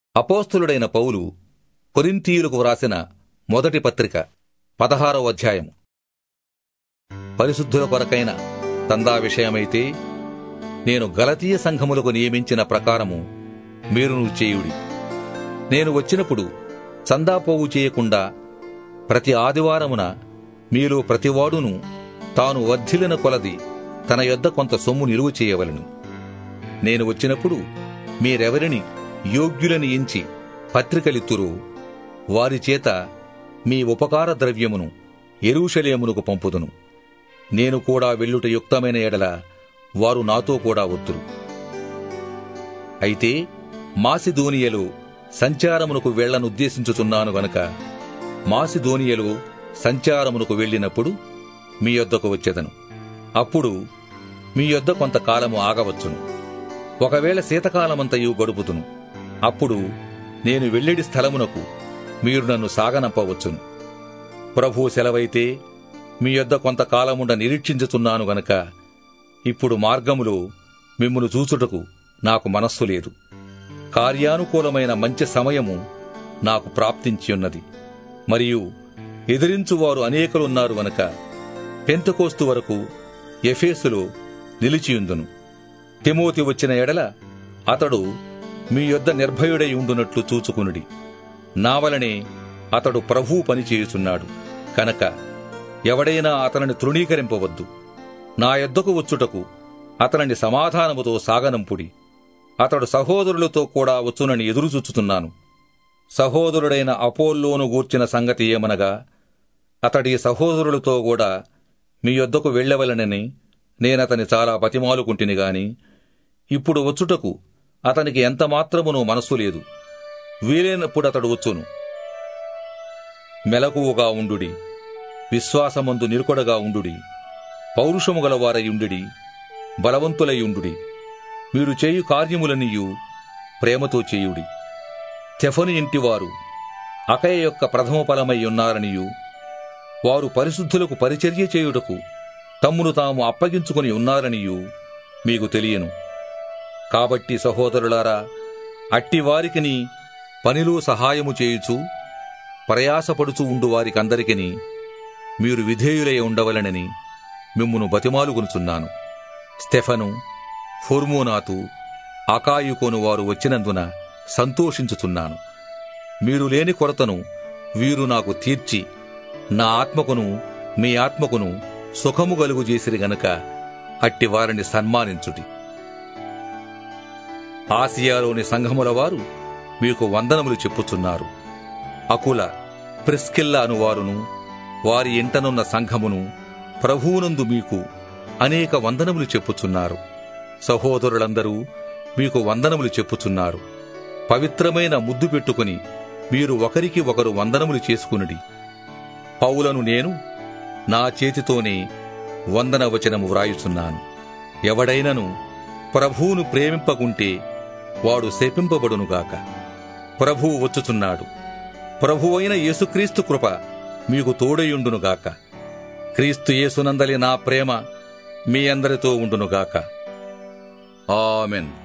అపోస్తలుడైన పౌలు కొరింథీయులకు వ్రాసిన మొదటి పత్రిక 16వ అధ్యాయము. పరిశుద్ధుల కొరకైన తందా విషయమైతే నేను గలతీయ సంఘములకు నియమించిన ప్రకారము మీరును చేయుడి. నేను వచ్చినప్పుడు చందా పోగు చేయకుండా ప్రతి ఆదివారమున మీలో ప్రతివాడును తాను వర్ధిల్లిన కొలది తన యొద్ద కొంత సొమ్ము నిలువ చేయవలెను. నేను వచ్చినప్పుడు మీరెవరిని యోగ్యులని ఎంచి పత్రికలిత్తురో వారి చేత మీ ఉపకార ద్రవ్యమును యెరూషలేమునకు పంపుదును. నేను కూడా వెళ్ళుట యుక్తమైన ఎడల వారు నాతో కూడా వద్దురు. అయితే మాసిదోనియలో సంచారమునకు వెళ్లనుద్దేశించుచున్నాను గనుక మాసిదోనియలో సంచారమునకు వెళ్ళినప్పుడు మీ యొద్దకు వచ్చెదను. అప్పుడు మీ యొద్ద కొంతకాలము ఆగవచ్చును. ఒకవేళ శీతకాలమంతయు గడుపుతును. అప్పుడు నేను వెళ్ళెడి స్థలమునకు మీరు నన్ను సాగనంపవచ్చును. ప్రభువు సెలవైతే మీ యొద్ద కొంతకాలముండ నిరీక్షించుచున్నాను గనక ఇప్పుడు మార్గములో మిమ్మును చూచుటకు నాకు మనస్సు లేదు. కార్యానుకూలమైన మంచి సమయము నాకు ప్రాప్తించియున్నది. మరియు ఎదిరించువారు అనేకులున్నారు గనక పెంతెకోస్తు వరకు ఎఫెసులో నిలిచియుందును. తిమోతి వచ్చిన ఎడల అతడు మీ యొద్ద నిర్భయుడై ఉండునట్లు చూచుకునుడి. నా వలనే అతడు ప్రభువు పనిచేయుచున్నాడు కనుక ఎవడైనా అతనిని తృణీకరింపవద్దు. నా యొద్దకు వచ్చుటకు అతనిని సమాధానముతో సాగనంపుడి. అతడు సహోదరులతో కూడా వచ్చునని ఎదురుచూచుతున్నాను. సహోదరుడైన అపోల్లోను గూర్చిన సంగతి ఏమనగా, అతడి సహోదరులతో కూడా మీ యొద్దకు వెళ్లవలనని నేనతని చాలా బతిమాలుకుంటిని గాని ఇప్పుడు వచ్చుటకు అతనికి ఎంతమాత్రమునూ మనస్సు లేదు. వీలైనప్పుడు అతడు వచ్చును. మెలకువగా ఉండుడి, విశ్వాసమందు నిలుకొడగా ఉండుడి, పౌరుషము గలవారయుండుడి, బలవంతులయుండుడి. మీరు చేయు కార్యములనియు ప్రేమతో చేయుడి. స్టెఫను ఇంటివారు అకయ యొక్క ప్రథమ ఫలమై ఉన్నారనియు వారు పరిశుద్ధులకు పరిచర్య చేయుటకు తమ్మును తాము అప్పగించుకుని ఉన్నారనియు మీకు తెలియను. కాబట్టి సహోదరులారా, అట్టివారికిని పనిలో సహాయము చేయుచు ప్రయాసపడుచు ఉండు వారికందరికిని మీరు విధేయులై ఉండవలనని మిమ్మును బతిమాలుకొనుచున్నాను. స్టెఫను, ఫొర్మోనాతు, అకాయుకోను వారు వచ్చినందున సంతోషించుచున్నాను. మీరు లేని కొరతను వీరు నాకు తీర్చి నా ఆత్మకును మీ ఆత్మకును సుఖము కలుగు చేసిరి గనక అట్టివారిని సన్మానించుడి. ఆసియాలోని సంఘముల వారు మీకు వందనములు చెప్పుచున్నారు. అకుల, ప్రిస్కిల్ల అనువారును వారి ఇంటనున్న సంఘమును ప్రభువునందు మీకు అనేక వందనములు చెప్పుచున్నారు. సహోదరులందరూ మీకు వందనములు చెప్పుచున్నారు. పవిత్రమైన ముద్దు పెట్టుకుని మీరు ఒకరికి ఒకరు వందనములు చేసుకునుడి. పౌలను నేను నా చేతితోనే వందన వచనము వ్రాయుచున్నాను. ఎవడైనను ప్రభువును ప్రేమింపకుంటే వాడు శపింపబడునుగాక. ప్రభువు వచ్చుచున్నాడు. ప్రభువైన యేసుక్రీస్తు కృప మీకు తోడయుండునుగాక. క్రీస్తు యేసునందలి నా ప్రేమ మీ అందరితో ఉండునుగాక. ఆమెన్.